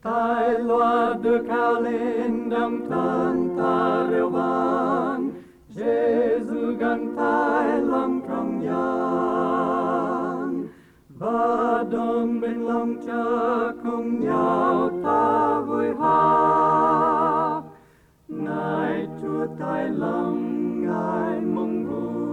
Tài loa được cao lên đồng thân ta reo vang, Giê-xu gần thái lòng trong gian, và đồng bên lòng cha cùng nhau ta vui hát. Ngài Chúa thái lòng, Ngài mong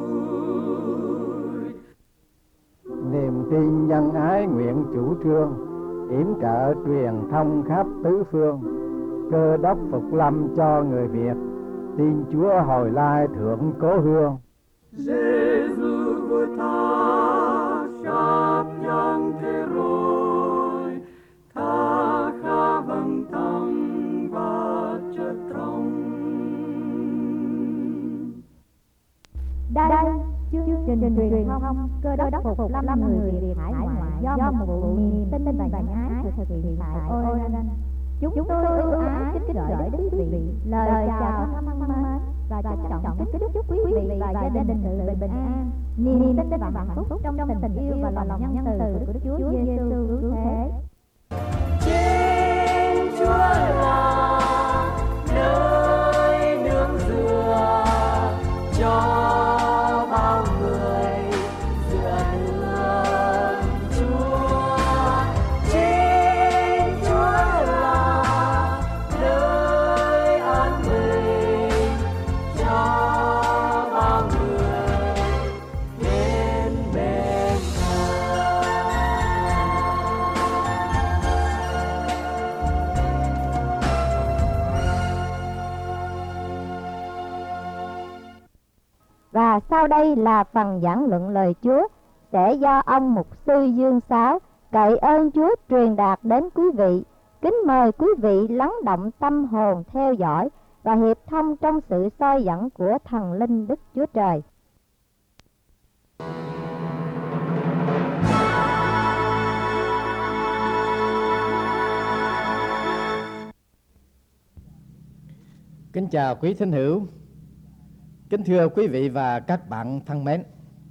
vui. Niềm tin nhân ái nguyện chủ trương, yểm trợ truyền thông khắp tứ phương. Cơ đốc phục lâm cho người Việt, tin Chúa hồi lai thượng cố hương. Giê-xu vua ta khắp yang thế rồi, ta khá vâng tâm và chất trong. Đây chương trình truyền thông Cơ đốc phục lâm người Việt hải ngoại do một vụ niềm tin và nhân ái thực hiện tại Oregon. Chúng tôi ưu ái kính gửi đến quý vị lời chào thân mến và trân trọng kính chúc quý vị và gia đình bình an, niềm tin và hạnh phúc trong tình yêu và lòng nhân từ của Đức Chúa Giêsu cứu thế. Chính Chúa là nơi nương dựa cho bao người dựa nương Chúa. Chính Chúa là nơi an bình cho bao người đến bên Và sau đây là phần giảng luận lời Chúa sẽ do ông mục sư Dương Sáo cậy ơn Chúa truyền đạt đến quý vị. Kính mời quý vị lắng động tâm hồn theo dõi và hiệp thông trong sự soi dẫn của thần linh Đức Chúa Trời. Kính chào quý thính hữu, kính thưa quý vị và các bạn thân mến.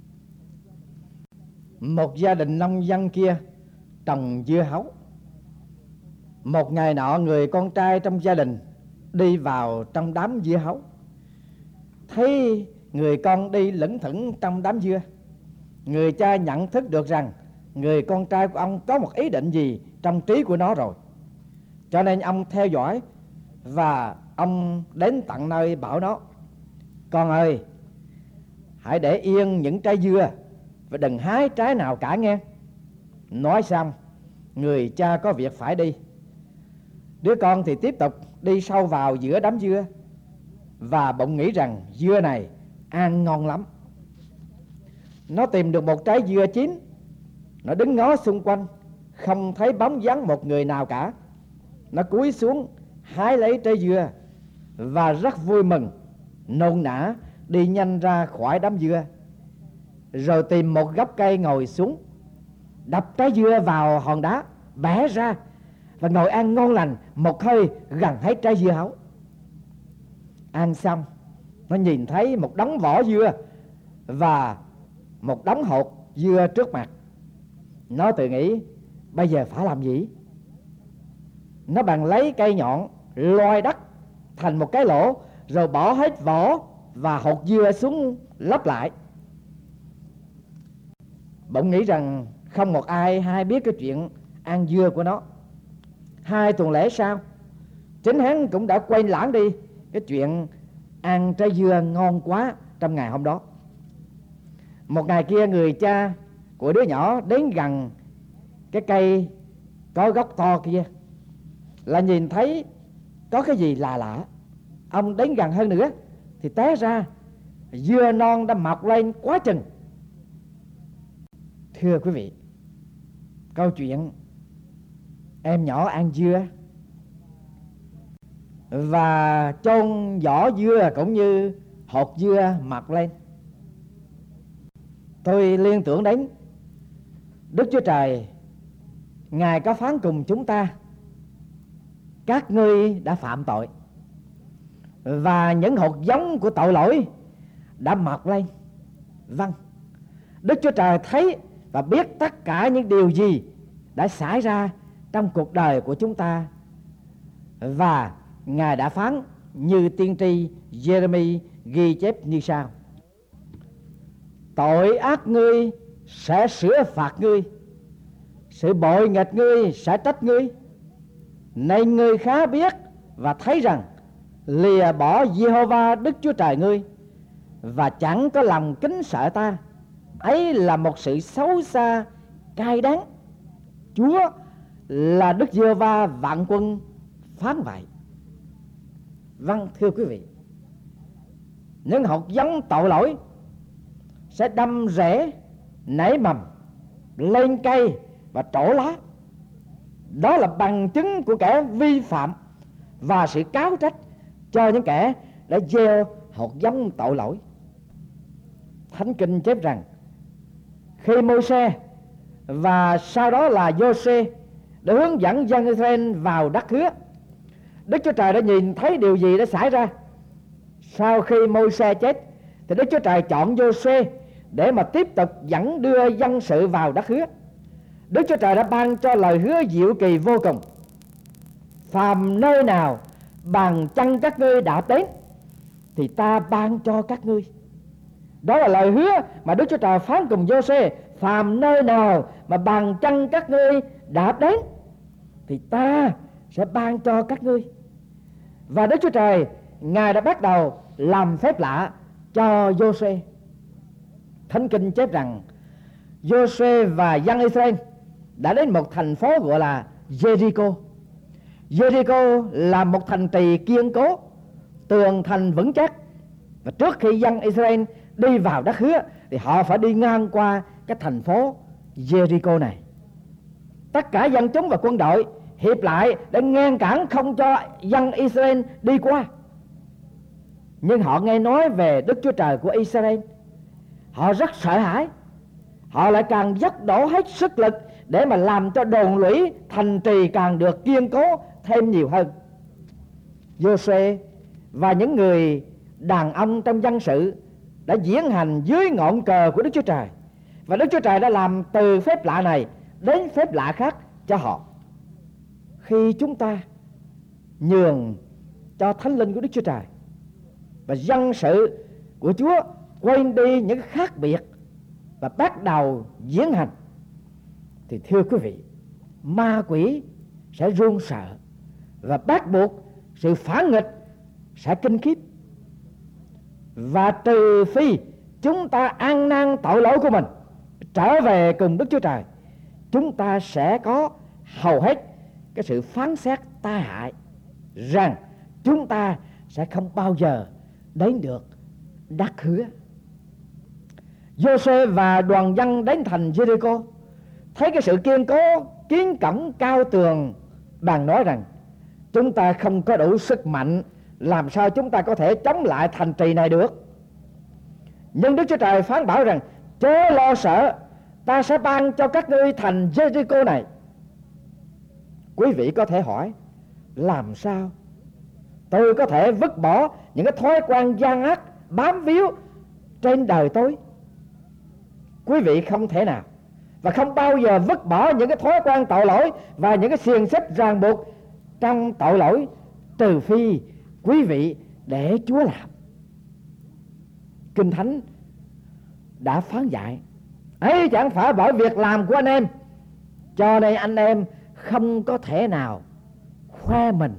Một gia đình nông dân kia trồng dưa hấu. Một ngày nọ, người con trai trong gia đình đi vào trong đám dưa hấu, thấy người con đi lững thững trong đám dưa. Người cha nhận thức được rằng người con trai của ông có một ý định gì trong trí của nó rồi, cho nên ông theo dõi và ông đến tận nơi bảo nó: "Con ơi, hãy để yên những trái dưa và đừng hái trái nào cả nghe." Nói xong, người cha có việc phải đi. Đứa con thì tiếp tục đi sâu vào giữa đám dưa và bỗng nghĩ rằng dưa này ăn ngon lắm. Nó tìm được một trái dưa chín. Nó đứng ngó xung quanh, không thấy bóng dáng một người nào cả. Nó cúi xuống hái lấy trái dưa và rất vui mừng, nôn nã đi nhanh ra khỏi đám dưa, rồi tìm một gốc cây ngồi xuống, đập trái dưa vào hòn đá, bẻ ra và ngồi ăn ngon lành một hơi gần hết trái dưa hấu. Ăn xong, nó nhìn thấy một đống vỏ dưa và một đống hột dưa trước mặt. Nó tự nghĩ bây giờ phải làm gì? Nó bèn lấy cây nhọn loi đất thành một cái lỗ, rồi bỏ hết vỏ và hột dưa xuống lấp lại. Bỗng nghĩ rằng không một ai hay biết cái chuyện ăn dưa của nó. 2 tuần lễ sau, chính hắn cũng đã quên lãng đi cái chuyện ăn trái dưa ngon quá trong ngày hôm đó. Một ngày kia, người cha của đứa nhỏ đến gần cái cây có gốc to kia, là nhìn thấy có cái gì lạ lạ. Ông đến gần hơn nữa thì té ra dưa non đã mọc lên quá chừng. Thưa quý vị, câu chuyện em nhỏ ăn dưa và chôn vỏ dưa cũng như hột dưa mọc lên, tôi liên tưởng đến Đức Chúa Trời. Ngài có phán cùng chúng ta: các ngươi đã phạm tội, và những hột giống của tội lỗi đã mọc lên. Vâng, Đức Chúa Trời thấy và biết tất cả những điều gì đã xảy ra trong cuộc đời của chúng ta Và Ngài đã phán như tiên tri Giê-rê-mi ghi chép như sau: tội ác ngươi sẽ sửa phạt ngươi, sự bội nghịch ngươi sẽ trách ngươi. Này ngươi khá biết và thấy rằng lìa bỏ Giê-hô-va Đức Chúa Trời ngươi và chẳng có lòng kính sợ ta, ấy là một sự xấu xa cay đắng. Chúa là Đức Giê-hô-va vạn quân phán vậy. Vâng, thưa quý vị, những hột giống tội lỗi sẽ đâm rễ, nảy mầm, lên cây và trổ lá. Đó là bằng chứng của kẻ vi phạm và sự cáo trách cho những kẻ đã gieo hột giống tội lỗi. Thánh Kinh chép rằng khi Môi-se và sau đó là Giô-suê đã hướng dẫn dân Israel vào đất hứa, Đức Chúa Trời đã nhìn thấy điều gì đã xảy ra. Sau khi Môi-se chết thì Đức Chúa Trời chọn Giô-suê để mà tiếp tục dẫn đưa dân sự vào đất hứa. Đức Chúa Trời đã ban cho lời hứa diệu kỳ vô cùng: phàm nơi nào bàn chân các ngươi đã đến thì ta ban cho các ngươi. Đó là lời hứa mà Đức Chúa Trời phán cùng Giô-suê: phàm nơi nào mà bàn chân các ngươi đã đến thì ta sẽ ban cho các ngươi. Và Đức Chúa Trời Ngài đã bắt đầu làm phép lạ cho Giô-suê. Thánh Kinh chép rằng Giô-suê và dân Israel đã đến một thành phố gọi là Jericho. Jericho là một thành trì kiên cố, tường thành vững chắc. Và trước khi dân Israel đi vào đất hứa thì họ phải đi ngang qua cái thành phố Jericho này. Tất cả dân chúng và quân đội hiệp lại để ngăn cản không cho dân Israel đi qua. Nhưng họ nghe nói về Đức Chúa Trời của Israel, họ rất sợ hãi. Họ lại càng dốc đổ hết sức lực để mà làm cho đồn lũy thành trì càng được kiên cố thêm nhiều hơn. Giô-suê và những người đàn ông trong dân sự đã diễn hành dưới ngọn cờ của Đức Chúa Trời, và Đức Chúa Trời đã làm từ phép lạ này đến phép lạ khác cho họ. Khi chúng ta nhường cho Thánh Linh của Đức Chúa Trời và dân sự của Chúa quên đi những khác biệt và bắt đầu diễn hành, thì thưa quý vị, ma quỷ sẽ run sợ và bắt buộc sự phản nghịch sẽ kinh khiếp. Và trừ phi chúng ta ăn năn tội lỗi của mình, trở về cùng Đức Chúa Trời, chúng ta sẽ có hầu hết cái sự phán xét tai hại rằng chúng ta sẽ không bao giờ đến được đất hứa. Giô-suê và đoàn dân đến thành Jericho, thấy cái sự kiên cố kiến cổng cao tường, bàn nói rằng chúng ta không có đủ sức mạnh, làm sao chúng ta có thể chống lại thành trì này được. Nhưng Đức Chúa Trời phán bảo rằng chớ lo sợ, ta sẽ ban cho các ngươi thành Jericho này. Quý vị có thể hỏi, làm sao tôi có thể vứt bỏ những cái thói quen gian ác bám víu trên đời tôi? Quý vị không thể nào và không bao giờ vứt bỏ những cái thói quen tội lỗi và những cái xiềng xích ràng buộc trong tội lỗi, trừ phi quý vị để Chúa làm. Kinh Thánh đã phán dạy ấy chẳng phải bởi việc làm của anh em, cho nên anh em không có thể nào khoe mình,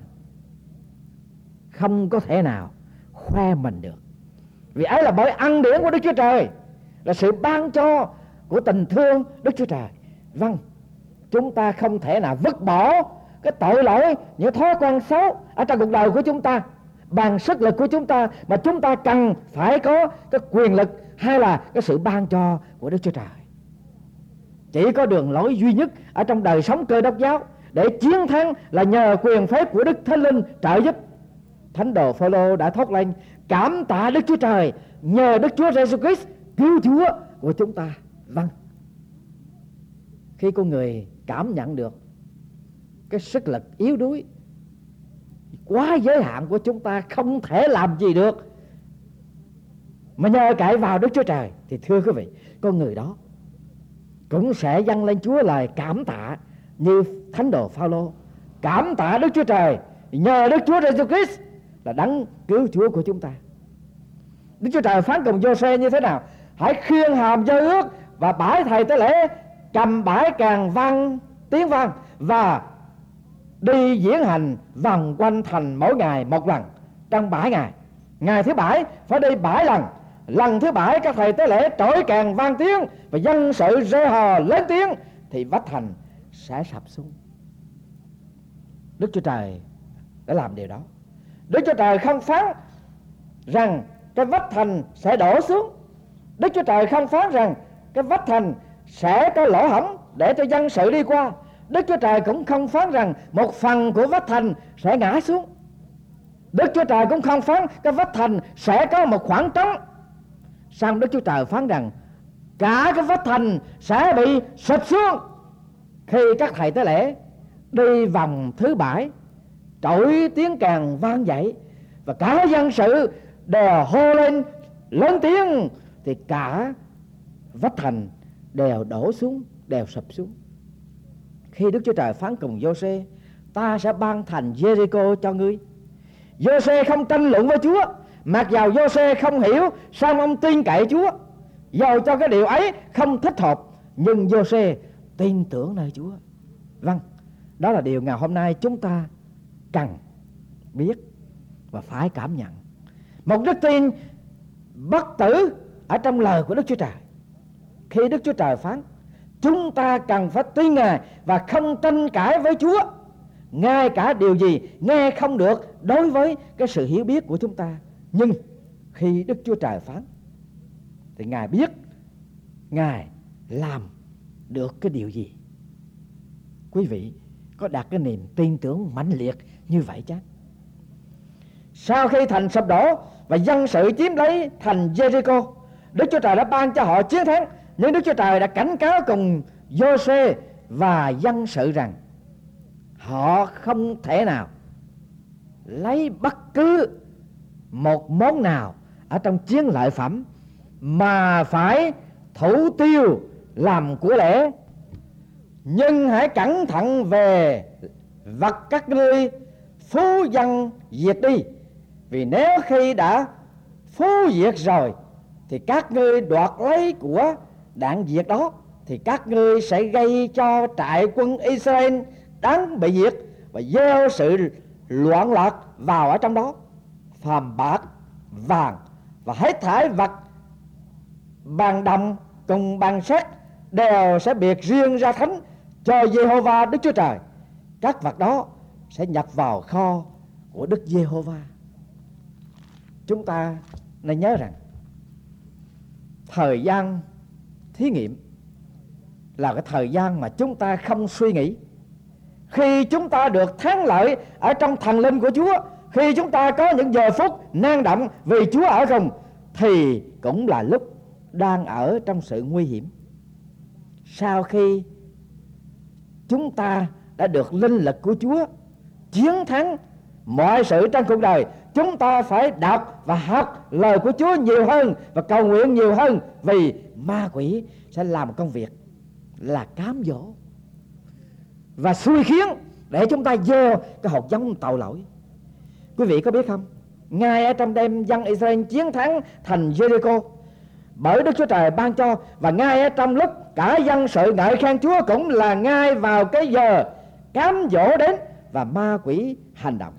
không có thể nào khoe mình được. Vì ấy là bởi ân điển của Đức Chúa Trời, là sự ban cho của tình thương Đức Chúa Trời. Vâng, chúng ta không thể nào vứt bỏ cái tội lỗi, những thói quen xấu ở trong cuộc đời của chúng ta bằng sức lực của chúng ta, mà chúng ta cần phải có cái quyền lực hay là cái sự ban cho của Đức Chúa Trời. Chỉ có đường lối duy nhất ở trong đời sống Cơ Đốc giáo để chiến thắng là nhờ quyền phép của Đức Thánh Linh trợ giúp. Thánh đồ Phêrô đã thốt lên: cảm tạ Đức Chúa Trời nhờ Đức Chúa Giêsu Christ cứu Chúa của chúng ta. Vâng, khi con người cảm nhận được cái sức lực yếu đuối quá giới hạn của chúng ta, không thể làm gì được, mà nhờ cậy vào Đức Chúa Trời, thì thưa quý vị, con người đó cũng sẽ dâng lên Chúa lời cảm tạ như thánh đồ Phao-lô: cảm tạ Đức Chúa Trời nhờ Đức Chúa Giêsu Christ là đấng cứu Chúa của chúng ta. Đức Chúa Trời phán cùng Giô-se như thế nào? Hãy khiêng hòm giao ước và bãi thầy tế lễ, cầm bãi càng vang tiếng vang và đi diễn hành vòng quanh thành mỗi ngày một lần trong 7 ngày. Ngày thứ 7 phải đi 7 lần. Lần thứ 7 các thầy tế lễ trỗi càng vang tiếng và dân sự reo hò lớn tiếng thì vách thành sẽ sập xuống. Đức Chúa Trời đã làm điều đó. Đức Chúa Trời không phán rằng cái vách thành sẽ đổ xuống. Đức Chúa Trời không phán rằng cái vách thành sẽ có lỗ hổng để cho dân sự đi qua. Đức Chúa Trời cũng không phán rằng một phần của vách thành sẽ ngã xuống. Đức Chúa Trời cũng không phán cái vách thành sẽ có một khoảng trống. Xong Đức Chúa Trời phán rằng cả cái vách thành sẽ bị sụp xuống khi các thầy tế lễ đi vòng thứ 7, trỗi tiếng càng vang dậy và cả dân sự đều hô lên lớn tiếng, thì cả vách thành đều đổ xuống, đều sụp xuống. Khi Đức Chúa Trời phán cùng Giô-se, ta sẽ ban thành Giê-ri-cô cho ngươi. Giô-se không tranh luận với Chúa, mặc dầu Giô-se không hiểu, song ông tin cậy Chúa. Dầu cho cái điều ấy không thích hợp, nhưng Giô-se tin tưởng nơi Chúa. Vâng, đó là điều ngày hôm nay chúng ta cần biết và phải cảm nhận. Một đức tin bất tử ở trong lời của Đức Chúa Trời. Khi Đức Chúa Trời phán, chúng ta cần phải tin Ngài và không tranh cãi với Chúa. Ngay cả điều gì nghe không được đối với cái sự hiểu biết của chúng ta. Nhưng khi Đức Chúa Trời phán thì Ngài biết Ngài làm được cái điều gì. Quý vị có đặt cái niềm tin tưởng mãnh liệt như vậy chắc? Sau khi thành sụp đổ và dân sự chiếm lấy thành Jericho, Đức Chúa Trời đã ban cho họ chiến thắng. Nhưng Đức Chúa Trời đã cảnh cáo cùng Giô-se và dân sự rằng họ không thể nào lấy bất cứ một món nào ở trong chiến lợi phẩm mà phải thủ tiêu làm của lễ. Nhưng hãy cẩn thận về vật các ngươi phú dân diệt đi, vì nếu khi đã phú diệt rồi thì các ngươi đoạt lấy của đạn diệt đó, thì các ngươi sẽ gây cho trại quân Israel đáng bị diệt và gieo sự loạn lạc vào ở trong đó. Phàm bạc, vàng và hết thảy vật bằng đồng cùng bằng sắt đều sẽ biệt riêng ra thánh cho Giê-hô-va Đức Chúa Trời. Các vật đó sẽ nhập vào kho của Đức Giê-hô-va. Chúng ta nên nhớ rằng thời gian thí nghiệm là cái thời gian mà chúng ta không suy nghĩ. Khi chúng ta được thắng lợi ở trong thần linh của Chúa, khi chúng ta có những giờ phút năng động vì Chúa ở cùng, thì cũng là lúc đang ở trong sự nguy hiểm. Sau khi chúng ta đã được linh lực của Chúa chiến thắng mọi sự trong cuộc đời, chúng ta phải đọc và học lời của Chúa nhiều hơn và cầu nguyện nhiều hơn, vì ma quỷ sẽ làm một công việc là cám dỗ và xui khiến để chúng ta gieo cái hột giống tội lỗi. Quý vị có biết không, ngay ở trong đêm dân Israel chiến thắng thành Jericho bởi Đức Chúa Trời ban cho, và ngay ở trong lúc cả dân sự ngợi khen Chúa cũng là ngay vào cái giờ cám dỗ đến và ma quỷ hành động.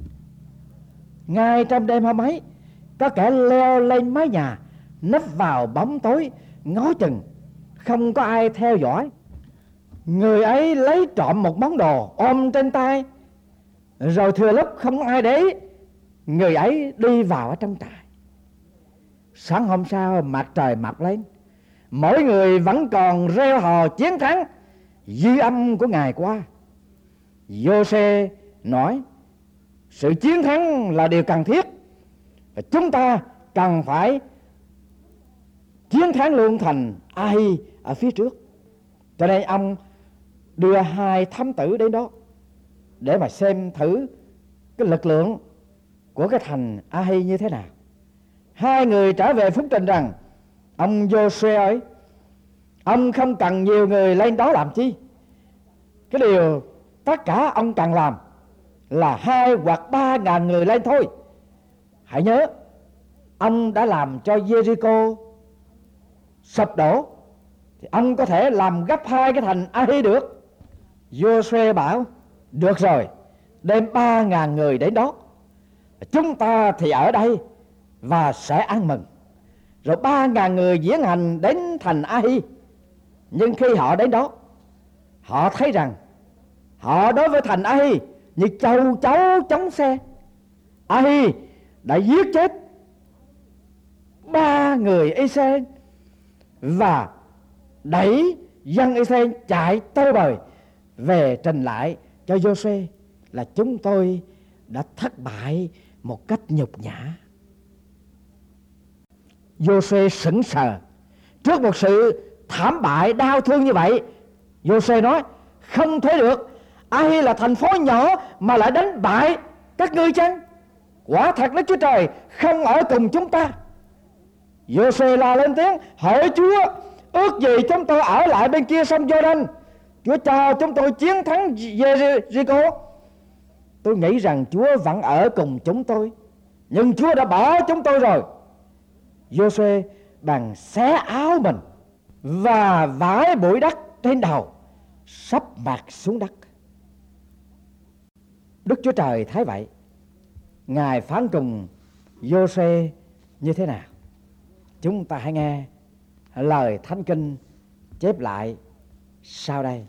Ngay trong đêm hôm ấy, có kẻ leo lên mái nhà, nấp vào bóng tối ngó chừng, không có ai theo dõi. Người ấy lấy trộm một món đồ ôm trên tay, rồi thừa lúc không ai để ý, người ấy đi vào ở trong trại. Sáng hôm sau mặt trời mọc lên, mỗi người vẫn còn reo hò chiến thắng dư âm của ngày qua. Giô-se nói sự chiến thắng là điều cần thiết và chúng ta cần phải chiến thắng luôn thành Ai ở phía trước. Cho nên ông đưa 2 thám tử đến đó để mà xem thử cái lực lượng của cái thành Ai như thế nào. 2 người trở về phúc trình rằng ông Giô-se ấy, ông không cần nhiều người lên đó làm chi. Cái điều tất cả ông cần làm là 2 hoặc 3.000 người lên thôi. Hãy nhớ, ông đã làm cho Jericho sụp đổ, thì ông có thể làm gấp 2 cái thành Ai được. Giô-suê bảo được rồi, đem 3.000 người đến đó, chúng ta thì ở đây và sẽ ăn mừng. Rồi 3.000 người diễn hành đến thành Ai. Nhưng khi họ đến đó, họ thấy rằng họ đối với thành Ai như châu chấu chống xe. Ai đã giết chết 3 người Israel và đẩy dân Israel chạy tơi bời về trình lại cho Giô-suê là chúng tôi đã thất bại một cách nhục nhã. Giô-suê sững sờ trước một sự thảm bại đau thương như vậy. Giô-suê nói không thể được, Ai là thành phố nhỏ mà lại đánh bại các ngươi chăng? Quả thật Đức Chúa Trời không ở cùng chúng ta. Giô-suê la lên tiếng hỡi Chúa, ước gì chúng tôi ở lại bên kia sông Giô-đanh, Chúa cho chúng tôi chiến thắng Jericho. Tôi nghĩ rằng Chúa vẫn ở cùng chúng tôi, nhưng Chúa đã bỏ chúng tôi rồi. Giô-suê bèn xé áo mình và vải bụi đất trên đầu, sắp mặt xuống đất. Đức Chúa Trời thấy vậy, Ngài phán cùng Giô-suê như thế nào? Chúng ta hãy nghe lời Thánh Kinh chép lại sau đây.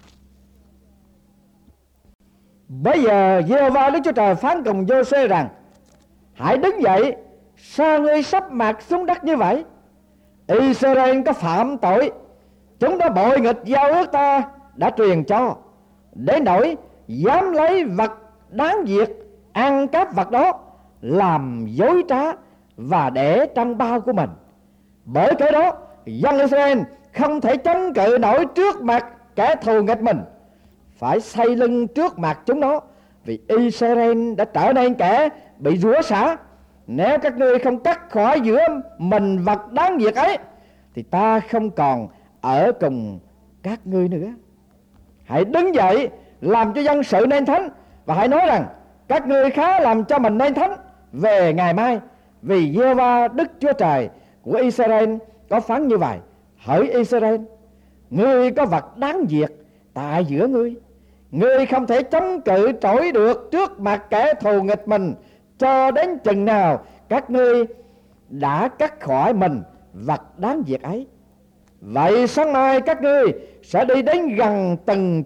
Bây giờ Giê-hô-va Đức Chúa Trời phán cùng Giô-suê rằng: hãy đứng dậy, sao ngươi sắp mặt xuống đất như vậy? Israel có phạm tội, chúng đã bội nghịch giao ước ta đã truyền cho, đến nỗi dám lấy vật đáng diệt ăn cắp vật đó, làm dối trá và để trong bao của mình. Bởi cái đó dân Israel không thể chống cự nổi trước mặt kẻ thù nghịch mình, phải xây lưng trước mặt chúng nó, vì Israel đã trở nên kẻ bị rủa xả. Nếu các ngươi không cắt khỏi giữa mình vật đáng diệt ấy, thì ta không còn ở cùng các ngươi nữa. Hãy đứng dậy làm cho dân sự nên thánh, và hãy nói rằng các ngươi khá làm cho mình nên thánh về ngày mai, vì Giê-hô-va Đức Chúa Trời của Israel có phán như vậy: hỡi Israel, ngươi có vật đáng diệt tại giữa ngươi, ngươi không thể chống cự trỗi được trước mặt kẻ thù nghịch mình, cho đến chừng nào các ngươi đã cắt khỏi mình vật đáng diệt ấy. Vậy sáng mai các ngươi sẽ đi đến gần từng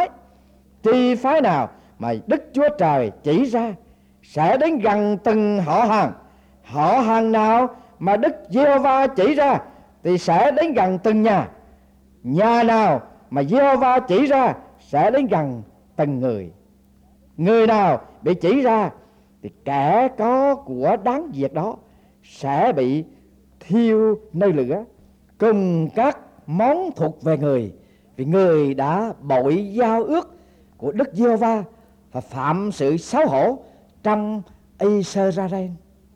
chi phái nào mà Đức Chúa Trời chỉ ra, sẽ đến gần từng họ hàng nào mà Đức Giê-hô-va chỉ ra thì sẽ đến gần từng nhà nào mà Giê-hô-va chỉ ra sẽ đến gần từng người nào bị chỉ ra thì kẻ có của đáng diệt đó sẽ bị thiêu nơi lửa cùng các món thuộc về người, vì người đã bội giao ước của Đức Giê-hô-va và phạm sự xấu hổ trong Israel.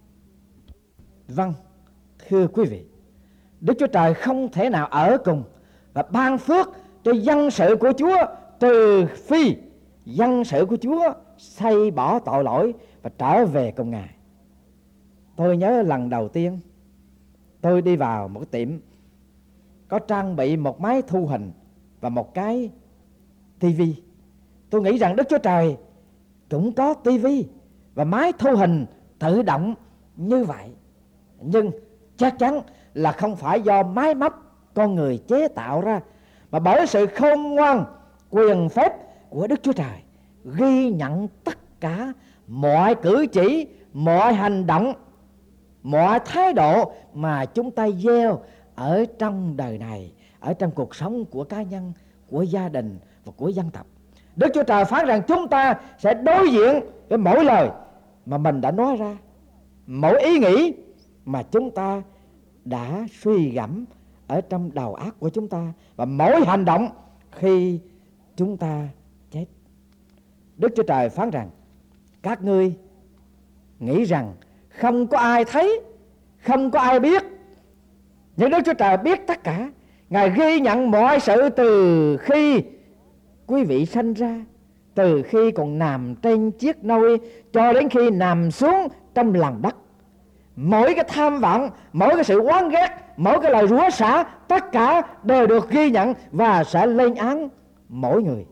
Vâng, thưa quý vị, Đức Chúa Trời không thể nào ở cùng và ban phước cho dân sự của Chúa, trừ phi dân sự của Chúa xây bỏ tội lỗi và trở về cùng Ngài. Tôi nhớ lần đầu tiên tôi đi vào một tiệm có trang bị một máy thu hình và một cái tivi. Tôi nghĩ rằng Đức Chúa Trời cũng có tivi và máy thu hình tự động như vậy, nhưng chắc chắn là không phải do máy móc con người chế tạo ra, mà bởi sự khôn ngoan quyền phép của Đức Chúa Trời ghi nhận tất cả mọi cử chỉ, mọi hành động, mọi thái độ mà chúng ta gieo ở trong đời này, ở trong cuộc sống của cá nhân, của gia đình và của dân tộc. Đức Chúa Trời phán rằng chúng ta sẽ đối diện với mỗi lời mà mình đã nói ra, mỗi ý nghĩ mà chúng ta đã suy gẫm ở trong đầu óc của chúng ta, và mỗi hành động khi chúng ta chết. Đức Chúa Trời phán rằng các ngươi nghĩ rằng không có ai thấy, không có ai biết, nhưng Đức Chúa Trời biết tất cả. Ngài ghi nhận mọi sự từ khi quý vị sanh ra từ khi còn nằm trên chiếc nôi cho đến khi nằm xuống trong lòng đất. Mỗi cái tham vọng, mỗi cái sự oán ghét, mỗi cái lời rủa xả, tất cả đều được ghi nhận và sẽ lên án mỗi người.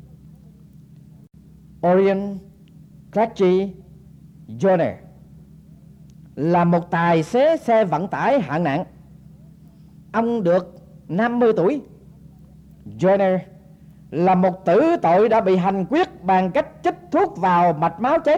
Orion Craigie Joyner là một tài xế xe vận tải hạng nặng. Ông được 50 tuổi. Joyner là một tử tội đã bị hành quyết bằng cách chích thuốc vào mạch máu chết.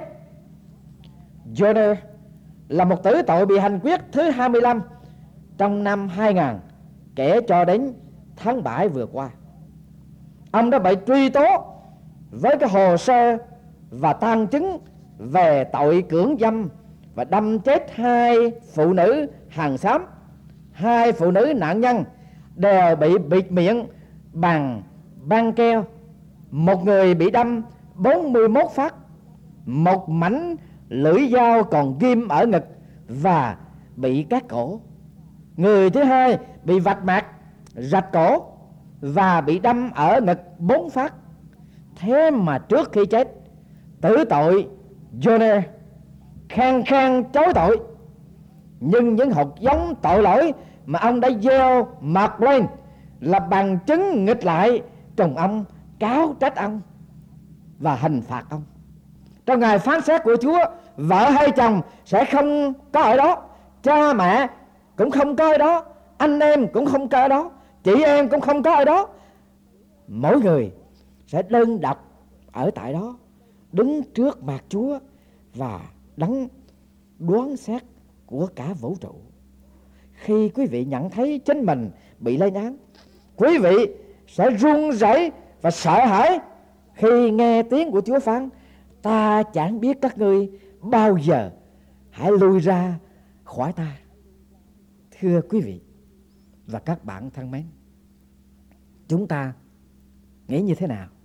Joyner là một tử tội bị hành quyết thứ 25 trong năm 2000 kể cho đến tháng 7 vừa qua. Ông đã bị truy tố với cái hồ sơ và tang chứng về tội cưỡng dâm và đâm chết 2 phụ nữ hàng xóm. 2 phụ nữ nạn nhân đều bị bịt miệng bằng băng keo. Một người bị đâm 41 phát, một mảnh lưỡi dao còn ghim ở ngực và bị cắt cổ. Người thứ hai bị vạch mặt, rạch cổ và bị đâm ở ngực 4 phát. Thế mà trước khi chết, tử tội Joyner khăng khăng chối tội. Nhưng những hột giống tội lỗi mà ông đã gieo mọc lên là bằng chứng nghịch lại trong ông cáo trách ông và hình phạt ông. Trong ngày phán xét của Chúa, vợ hay chồng sẽ không có ở đó, cha mẹ cũng không có ở đó, anh em cũng không có ở đó, chị em cũng không có ở đó. Mỗi người sẽ đơn độc ở tại đó, đứng trước mặt Chúa và đấng đoán xét của cả vũ trụ. Khi quý vị nhận thấy chính mình bị lên án, quý vị sẽ run rẩy và sợ hãi khi nghe tiếng của Chúa phán: ta chẳng biết các ngươi bao giờ, hãy lui ra khỏi ta. Thưa quý vị và các bạn thân mến, chúng ta nghĩ như thế nào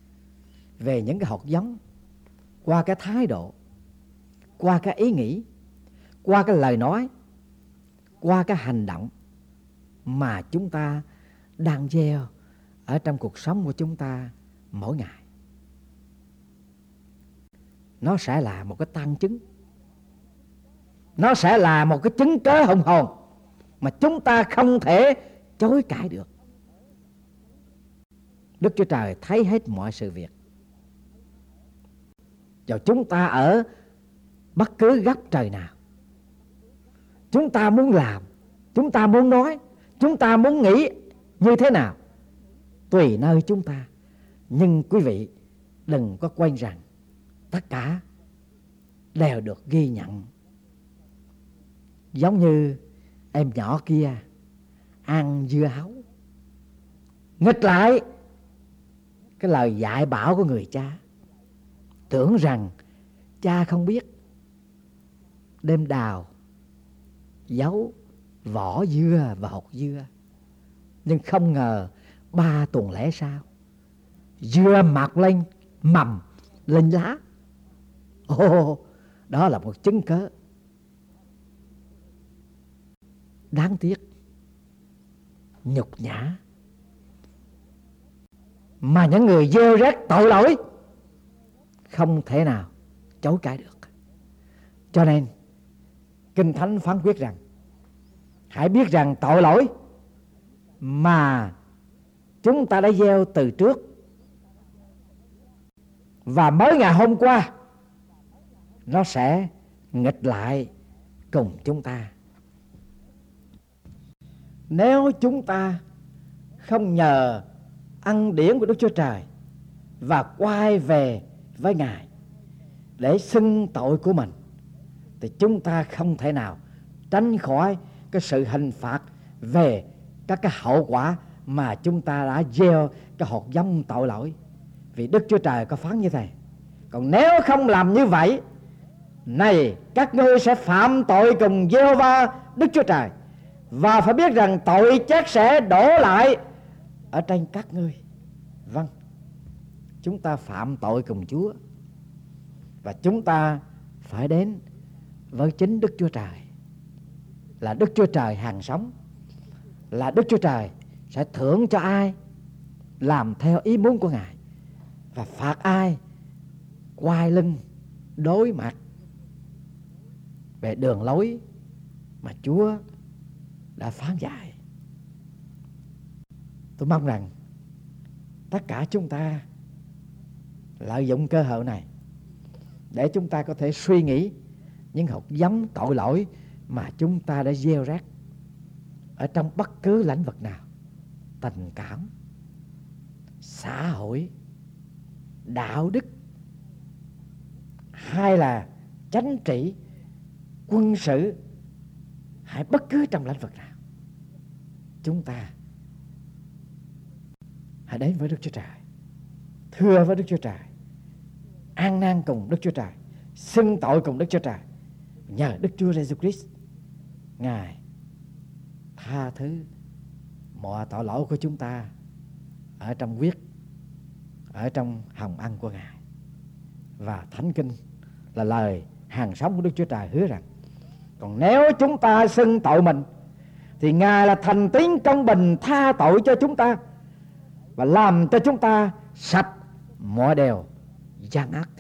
về những cái hột giống qua cái thái độ, qua cái ý nghĩ, qua cái lời nói, qua cái hành động mà chúng ta đang gieo ở trong cuộc sống của chúng ta mỗi ngày? Nó sẽ là một cái tang chứng, nó sẽ là một cái chứng cớ hùng hồn mà chúng ta không thể chối cãi được. Đức Chúa Trời thấy hết mọi sự việc, và chúng ta ở bất cứ góc trời nào, chúng ta muốn làm, chúng ta muốn nói, chúng ta muốn nghĩ như thế nào, tùy nơi chúng ta. Nhưng quý vị đừng có quên rằng tất cả đều được ghi nhận. Giống như em nhỏ kia ăn dưa hấu, nghịch lại cái lời dạy bảo của người cha, tưởng rằng cha không biết, đem đào giấu vỏ dưa và hột dưa. Nhưng không ngờ 3 tuần lễ sau, dưa mọc lên mầm lên lá. Đó là một chứng cớ đáng tiếc, nhục nhã mà những người gieo rắc tội lỗi không thể nào chối cãi được. Cho nên Kinh Thánh phán quyết rằng hãy biết rằng tội lỗi mà chúng ta đã gieo từ trước và mới ngày hôm qua, nó sẽ nghịch lại cùng chúng ta. Nếu chúng ta không nhờ ân điển của Đức Chúa Trời và quay về với Ngài để xưng tội của mình, thì chúng ta không thể nào tránh khỏi cái sự hình phạt về các cái hậu quả mà chúng ta đã gieo cái hột giống tội lỗi. Vì Đức Chúa Trời có phán như thế: còn nếu không làm như vậy, này các ngươi sẽ phạm tội cùng Giê-hô-va Đức Chúa Trời, và phải biết rằng tội chết sẽ đổ lại ở trên các ngươi. Vâng, chúng ta phạm tội cùng Chúa, và chúng ta phải đến với chính Đức Chúa Trời, là Đức Chúa Trời hàng sống, là Đức Chúa Trời sẽ thưởng cho ai làm theo ý muốn của Ngài. và phạt ai quay lưng đối mặt về đường lối mà Chúa đã phán dạy. Tôi mong rằng tất cả chúng ta lợi dụng cơ hội này để chúng ta có thể suy nghĩ những hạt giống tội lỗi mà chúng ta đã gieo rắc ở trong bất cứ lĩnh vực nào: tình cảm, xã hội, đạo đức, hay là chính trị, quân sự, hay bất cứ trong lĩnh vực nào. Chúng ta hãy đến với Đức Chúa Trời, thưa với Đức Chúa Trời, ăn năn cùng Đức Chúa Trời, xưng tội cùng Đức Chúa Trời. Nhờ Đức Chúa Giêsu Christ, Ngài tha thứ mọi tội lỗi của chúng ta ở trong huyết, ở trong hồng ân của Ngài. Và Thánh Kinh là lời hàng sống của Đức Chúa Trời hứa rằng còn nếu chúng ta xưng tội mình thì Ngài là thành tín công bình tha tội cho chúng ta và làm cho chúng ta sạch mọi điều gian ác.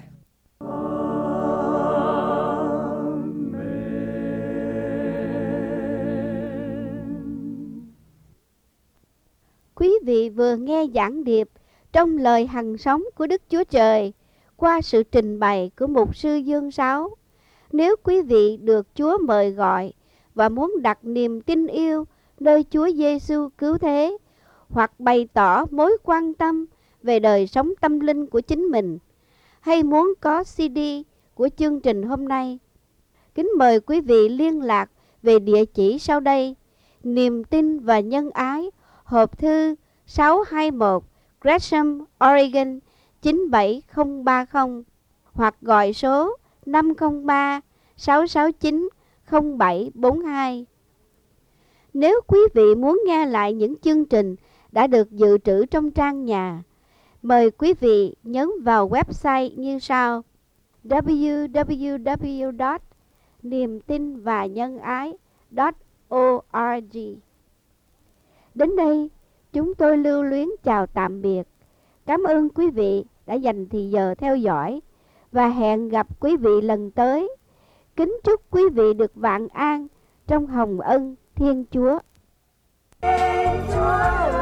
Quý vị vừa nghe giảng điệp trong lời hằng sống của Đức Chúa Trời qua sự trình bày của mục sư Dương Sáu. Nếu quý vị được Chúa mời gọi và muốn đặt niềm tin yêu nơi Chúa Giêsu cứu thế, hoặc bày tỏ mối quan tâm về đời sống tâm linh của chính mình, hay muốn có CD của chương trình hôm nay, kính mời quý vị liên lạc về địa chỉ sau đây: Niềm tin và nhân ái, hộp thư 621 Gresham, Oregon 97030, hoặc gọi số 503 669 0742. Nếu quý vị muốn nghe lại những chương trình đã được dự trữ trong trang nhà, mời quý vị nhấn vào website như sau: www.niemtinvanhângai.org. Đến đây, chúng tôi lưu luyến chào tạm biệt. Cảm ơn quý vị đã dành thời giờ theo dõi và hẹn gặp quý vị lần tới. Kính chúc quý vị được vạn an trong hồng ân Thiên Chúa. Chúa